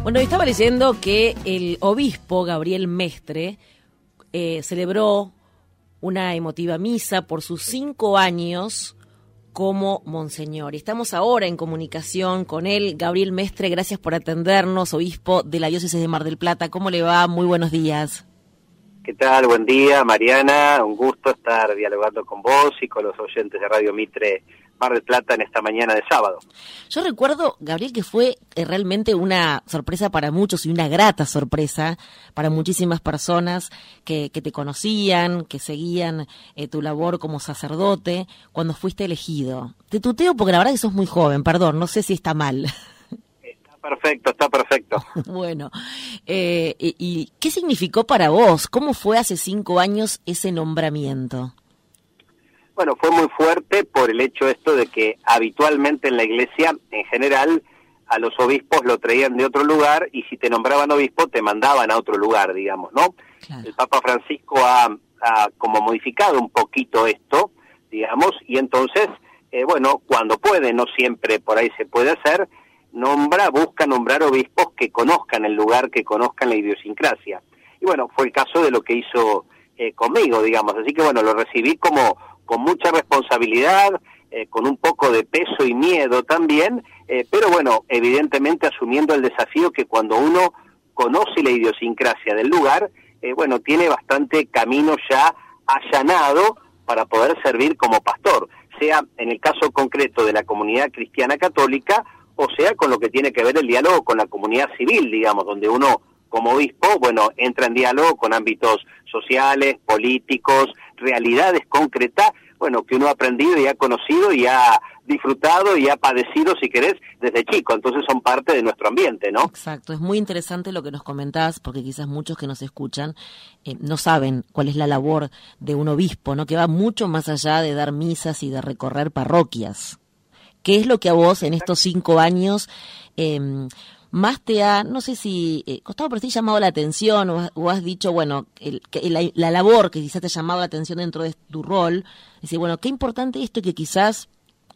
Bueno, estaba leyendo que el obispo Gabriel Mestre celebró una emotiva misa por sus 5 años como monseñor. Y estamos ahora en comunicación con él. Gabriel Mestre, gracias por atendernos, obispo de la diócesis de Mar del Plata. ¿Cómo le va? Muy buenos días. ¿Qué tal? Buen día, Mariana. Un gusto estar dialogando con vos y con los oyentes de Radio Mitre Mar del Plata en esta mañana de sábado. Yo recuerdo, Gabriel, que fue realmente una sorpresa para muchos y una grata sorpresa para muchísimas personas que te conocían, que seguían tu labor como sacerdote cuando fuiste elegido. Te tuteo porque la verdad que sos muy joven, perdón, no sé si está mal. Está perfecto. Bueno, ¿y qué significó para vos? ¿Cómo fue hace 5 años ese nombramiento? Bueno, fue muy fuerte por el hecho de que habitualmente en la iglesia, en general, a los obispos lo traían de otro lugar y si te nombraban obispo te mandaban a otro lugar, digamos, ¿no? Claro. El Papa Francisco ha como modificado un poquito esto, digamos, y entonces, bueno, cuando puede, no siempre por ahí se puede hacer, busca nombrar obispos que conozcan el lugar, que conozcan la idiosincrasia. Y bueno, fue el caso de lo que hizo conmigo, digamos, así que bueno, lo recibí con mucha responsabilidad, con un poco de peso y miedo también, pero bueno, evidentemente asumiendo el desafío que cuando uno conoce la idiosincrasia del lugar, bueno, tiene bastante camino ya allanado para poder servir como pastor, sea en el caso concreto de la comunidad cristiana católica, o sea con lo que tiene que ver el diálogo con la comunidad civil, digamos, donde uno como obispo, bueno, entra en diálogo con ámbitos sociales, políticos, realidades concretas, bueno, que uno ha aprendido y ha conocido y ha disfrutado y ha padecido, si querés, desde chico, entonces son parte de nuestro ambiente, ¿no? Exacto, es muy interesante lo que nos comentás, porque quizás muchos que nos escuchan no saben cuál es la labor de un obispo, ¿no? Que va mucho más allá de dar misas y de recorrer parroquias. ¿Qué es lo que a vos en estos 5 años más te ha, no sé si costado por ti llamado la atención o has dicho, bueno, la labor que quizás te ha llamado la atención dentro de tu rol, decir, bueno, qué importante esto que quizás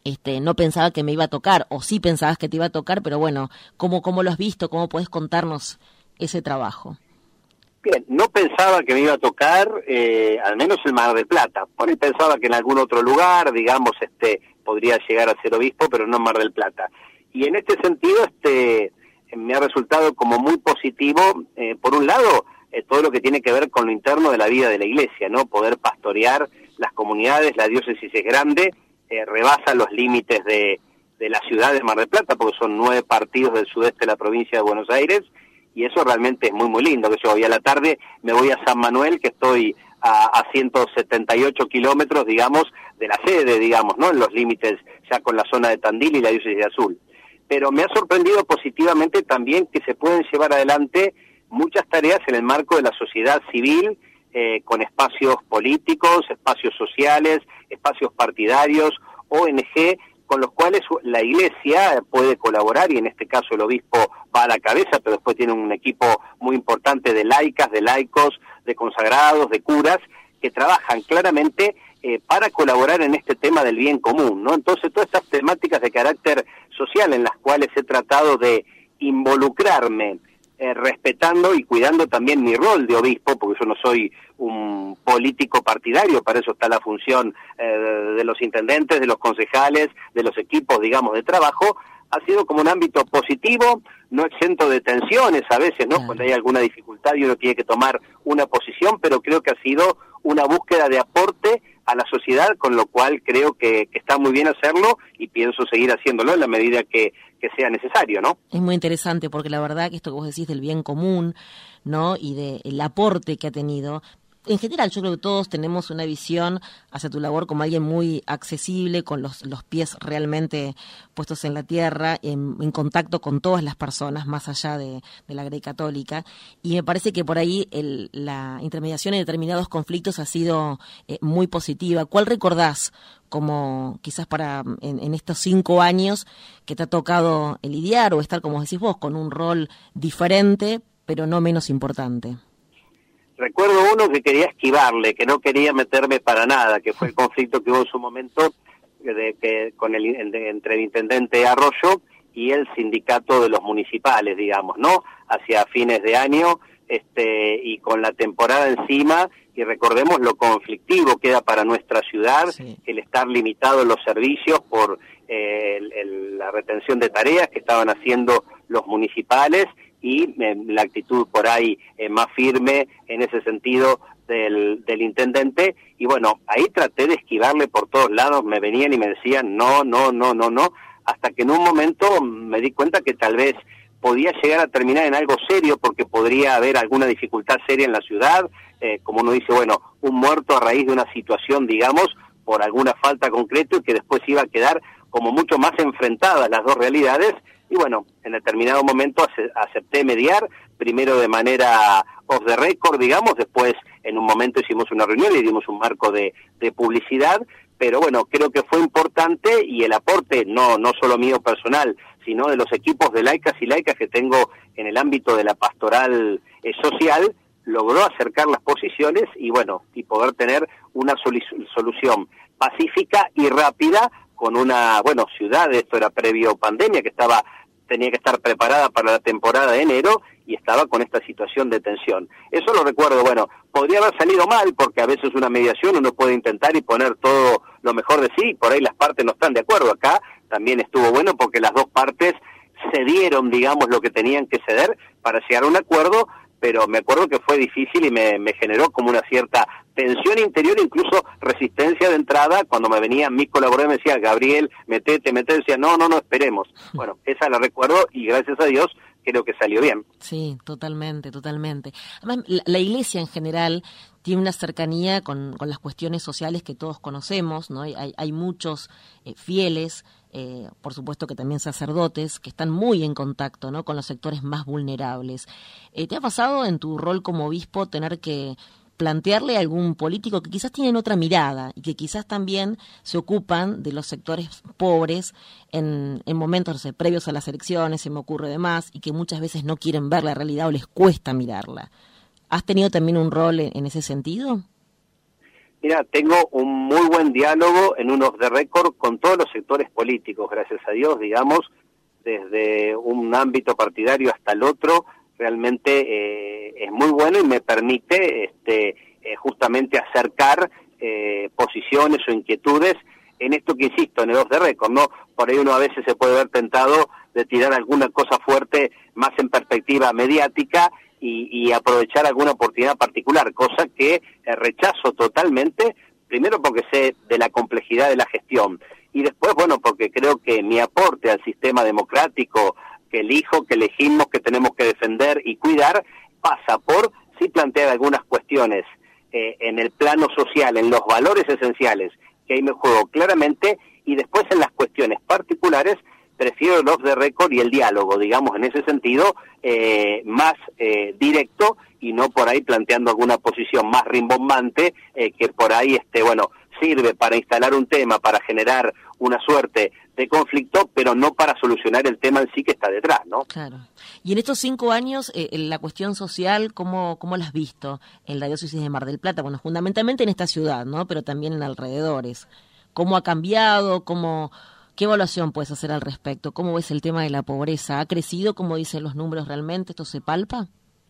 no pensaba que me iba a tocar, o sí pensabas que te iba a tocar, pero bueno, ¿cómo lo has visto? ¿Cómo podés contarnos ese trabajo? Bien, no pensaba que me iba a tocar, al menos en Mar del Plata. Por ahí pensaba que en algún otro lugar, digamos, podría llegar a ser obispo, pero no en Mar del Plata. Y en este sentido, me ha resultado como muy positivo, por un lado, todo lo que tiene que ver con lo interno de la vida de la iglesia, ¿no? Poder pastorear las comunidades, la diócesis es grande, rebasa los límites de la ciudad de Mar del Plata, porque son 9 partidos del sudeste de la provincia de Buenos Aires, y eso realmente es muy, muy lindo, que yo hoy a la tarde me voy a San Manuel, que estoy a 178 kilómetros, digamos, de la sede, digamos, ¿no? En los límites ya con la zona de Tandil y la diócesis de Azul. Pero me ha sorprendido positivamente también que se pueden llevar adelante muchas tareas en el marco de la sociedad civil, con espacios políticos, espacios sociales, espacios partidarios, ONG, con los cuales la iglesia puede colaborar, y en este caso el obispo va a la cabeza, pero después tiene un equipo muy importante de laicas, de laicos, de consagrados, de curas, que trabajan claramente para colaborar en este tema del bien común, ¿no? Entonces, todas estas temáticas de carácter social en las cuales he tratado de involucrarme, respetando y cuidando también mi rol de obispo, porque yo no soy un político partidario, para eso está la función de los intendentes, de los concejales, de los equipos, digamos, de trabajo, ha sido como un ámbito positivo, no exento de tensiones a veces, ¿no? Cuando hay alguna dificultad y uno tiene que tomar una posición, pero creo que ha sido una búsqueda de aporte a la sociedad, con lo cual creo que está muy bien hacerlo y pienso seguir haciéndolo en la medida que sea necesario, ¿no? Es muy interesante porque la verdad que esto que vos decís del bien común, ¿no? Y del aporte que ha tenido. En general, yo creo que todos tenemos una visión hacia tu labor como alguien muy accesible, con los pies realmente puestos en la tierra, en contacto con todas las personas, más allá de la Grey Católica. Y me parece que por ahí la intermediación en determinados conflictos ha sido muy positiva. ¿Cuál recordás como quizás en estos 5 años que te ha tocado lidiar o estar, como decís vos, con un rol diferente, pero no menos importante? Recuerdo uno que quería esquivarle, que no quería meterme para nada, que fue el conflicto que hubo en su momento entre el intendente Arroyo y el sindicato de los municipales, digamos, ¿no? Hacia fines de año, y con la temporada encima, y recordemos lo conflictivo que era para nuestra ciudad, sí, el estar limitado en los servicios por la retención de tareas que estaban haciendo los municipales, y la actitud por ahí más firme en ese sentido del intendente, y bueno, ahí traté de esquivarle por todos lados, me venían y me decían no, hasta que en un momento me di cuenta que tal vez podía llegar a terminar en algo serio, porque podría haber alguna dificultad seria en la ciudad, como uno dice, bueno, un muerto a raíz de una situación, digamos, por alguna falta concreta, y que después iba a quedar como mucho más enfrentadas las dos realidades, y bueno, en determinado momento acepté mediar, primero de manera off the record, digamos, después en un momento hicimos una reunión y dimos un marco de publicidad, pero bueno, creo que fue importante, y el aporte, no solo mío personal, sino de los equipos de laicas y laicas que tengo en el ámbito de la pastoral social, logró acercar las posiciones y bueno, y poder tener una solución pacífica y rápida con una, bueno, ciudad, esto era previo pandemia, que tenía que estar preparada para la temporada de enero, y estaba con esta situación de tensión. Eso lo recuerdo, bueno, podría haber salido mal, porque a veces una mediación uno puede intentar y poner todo lo mejor de sí, por ahí las partes no están de acuerdo. Acá también estuvo bueno porque las dos partes cedieron, digamos, lo que tenían que ceder para llegar a un acuerdo, pero me acuerdo que fue difícil y me generó como una cierta tensión interior, incluso resistencia de entrada, cuando me venían mis colaboradores, me decía, Gabriel, metete, decía, no, esperemos. Bueno, esa la recuerdo, y gracias a Dios creo que salió bien. Sí, totalmente. Además, la Iglesia en general tiene una cercanía con las cuestiones sociales que todos conocemos, ¿no? Hay muchos fieles, por supuesto que también sacerdotes, que están muy en contacto, ¿no?, con los sectores más vulnerables. ¿Te ha pasado en tu rol como obispo tener que plantearle a algún político que quizás tienen otra mirada y que quizás también se ocupan de los sectores pobres en momentos, no sé, previos a las elecciones, se me ocurre de más, y que muchas veces no quieren ver la realidad o les cuesta mirarla? ¿Has tenido también un rol en ese sentido? Mira, tengo un muy buen diálogo en un off the record con todos los sectores políticos, gracias a Dios, digamos, desde un ámbito partidario hasta el otro. Realmente es muy bueno y me permite justamente acercar posiciones o inquietudes en esto que insisto, en el off the record, ¿no? Por ahí uno a veces se puede ver tentado de tirar alguna cosa fuerte más en perspectiva mediática y aprovechar alguna oportunidad particular, cosa que rechazo totalmente, primero porque sé de la complejidad de la gestión, y después, bueno, porque creo que mi aporte al sistema democrático que elegimos, que tenemos que defender y cuidar, pasa por sí plantear algunas cuestiones en el plano social, en los valores esenciales, que ahí me juego claramente, y después en las cuestiones particulares prefiero el off the record y el diálogo, digamos, en ese sentido, más directo, y no por ahí planteando alguna posición más rimbombante, que por ahí, sirve para instalar un tema, para generar una suerte de conflicto, pero no para solucionar el tema en sí que está detrás, ¿no? Claro. Y en estos 5 años, la cuestión social, ¿cómo la has visto en la diócesis de Mar del Plata? Bueno, fundamentalmente en esta ciudad, ¿no?, pero también en alrededores. ¿Cómo ha cambiado? ¿Qué evaluación puedes hacer al respecto? ¿Cómo ves el tema de la pobreza? ¿Ha crecido, como dicen los números realmente? ¿Esto se palpa?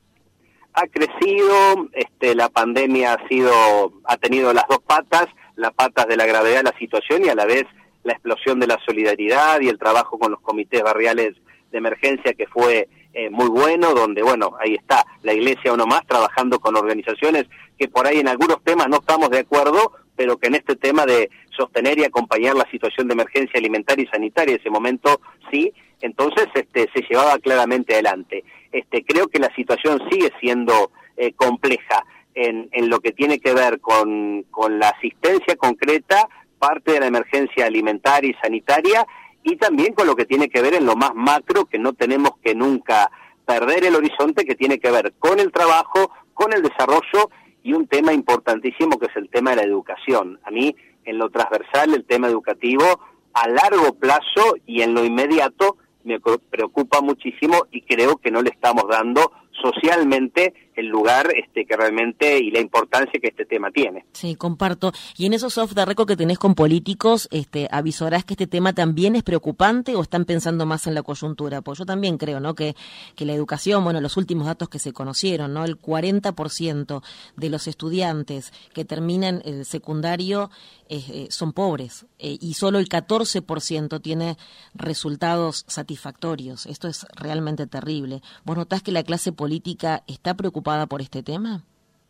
Ha crecido, la pandemia ha tenido las dos patas, las patas de la gravedad de la situación y a la vez la explosión de la solidaridad y el trabajo con los comités barriales de emergencia, que fue muy bueno, donde, bueno, ahí está la Iglesia uno más trabajando con organizaciones que por ahí en algunos temas no estamos de acuerdo, pero que en este tema de sostener y acompañar la situación de emergencia alimentaria y sanitaria, ese momento sí, entonces se llevaba claramente adelante. Creo que la situación sigue siendo compleja en lo que tiene que ver con la asistencia concreta, parte de la emergencia alimentaria y sanitaria, y también con lo que tiene que ver en lo más macro, que no tenemos que nunca perder el horizonte, que tiene que ver con el trabajo, con el desarrollo, y un tema importantísimo que es el tema de la educación. A mí, en lo transversal, el tema educativo, a largo plazo y en lo inmediato, me preocupa muchísimo, y creo que no le estamos dando socialmente el lugar que realmente y la importancia que este tema tiene. Sí, comparto. Y en esos off the record que tenés con políticos, ¿avisorás que este tema también es preocupante o están pensando más en la coyuntura? Pues yo también creo, ¿no? Que la educación, bueno, los últimos datos que se conocieron, ¿no? El 40% de los estudiantes que terminan el secundario son pobres y solo el 14% tiene resultados satisfactorios. Esto es realmente terrible. ¿Vos notás que la clase política está preocupada por este tema?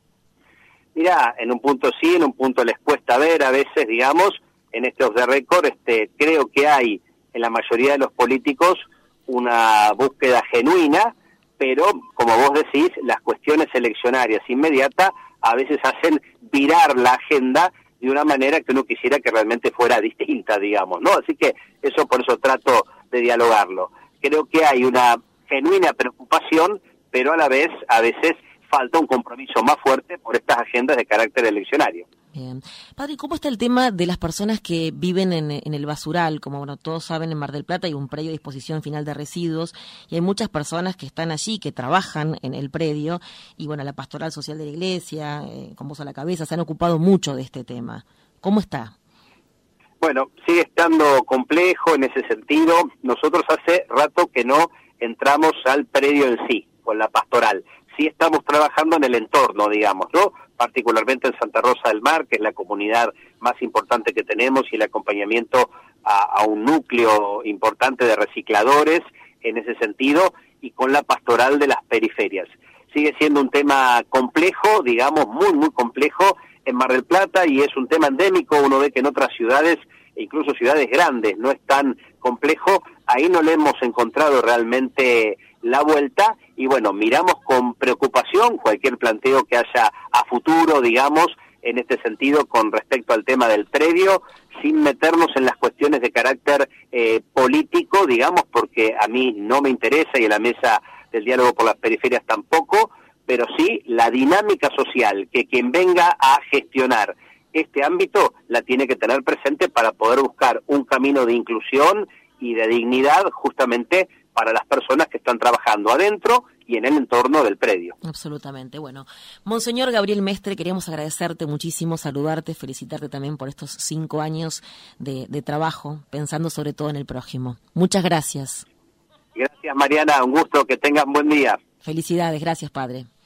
Mirá, en un punto sí, en un punto les cuesta ver a veces, digamos, en este off the record, creo que hay en la mayoría de los políticos una búsqueda genuina, pero como vos decís, las cuestiones eleccionarias inmediatas a veces hacen virar la agenda de una manera que uno quisiera que realmente fuera distinta, digamos, ¿no? Así que eso, por eso trato de dialogarlo. Creo que hay una genuina preocupación, pero a la vez, a veces, falta un compromiso más fuerte por estas agendas de carácter eleccionario. Bien. Padre, ¿cómo está el tema de las personas que viven en el basural? Como bueno, todos saben, en Mar del Plata hay un predio de disposición final de residuos y hay muchas personas que están allí, que trabajan en el predio y bueno, la pastoral social de la iglesia, con voz a la cabeza, se han ocupado mucho de este tema. ¿Cómo está? Bueno, sigue estando complejo en ese sentido. Nosotros hace rato que no entramos al predio en sí, con la pastoral. Sí estamos trabajando en el entorno, digamos, ¿no? Particularmente en Santa Rosa del Mar, que es la comunidad más importante que tenemos, y el acompañamiento a un núcleo importante de recicladores en ese sentido, y con la pastoral de las periferias. Sigue siendo un tema complejo, digamos, muy, muy complejo en Mar del Plata, y es un tema endémico. Uno ve que en otras ciudades, incluso ciudades grandes, no es tan complejo. Ahí no le hemos encontrado realmente la vuelta, y bueno, miramos con preocupación cualquier planteo que haya a futuro, digamos, en este sentido con respecto al tema del predio, sin meternos en las cuestiones de carácter político, digamos, porque a mí no me interesa y en la mesa del diálogo por las periferias tampoco, pero sí la dinámica social, que quien venga a gestionar este ámbito la tiene que tener presente para poder buscar un camino de inclusión y de dignidad justamente para las personas que están trabajando adentro y en el entorno del predio. Absolutamente. Bueno, Monseñor Gabriel Mestre, queríamos agradecerte muchísimo, saludarte, felicitarte también por estos 5 años de trabajo, pensando sobre todo en el prójimo. Muchas gracias. Gracias, Mariana, un gusto, que tengan buen día. Felicidades, gracias, padre.